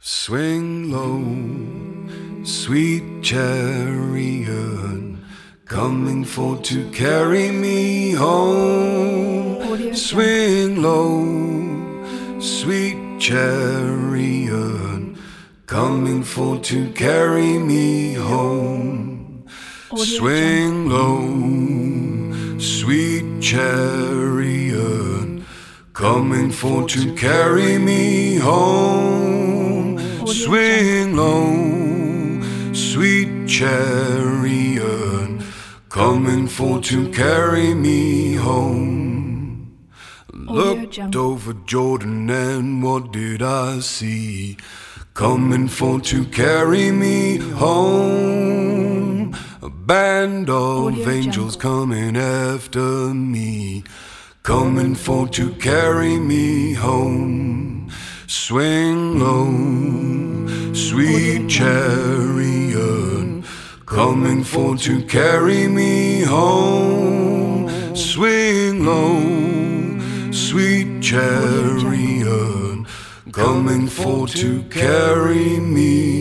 Swing low, sweet chariot, coming for to carry me home. Swing low, sweet chariot, coming for to carry me home. Swing low, sweet chariot, coming for to carry me home. Swing low, sweet chariot, coming for to carry me home. Looked over Jordan and what did I see? Coming for to carry me home. A band of angels coming after me, coming for to carry me home. Swing low, sweet chariot, coming for to carry me home. Swing low, sweet chariot, coming for to carry me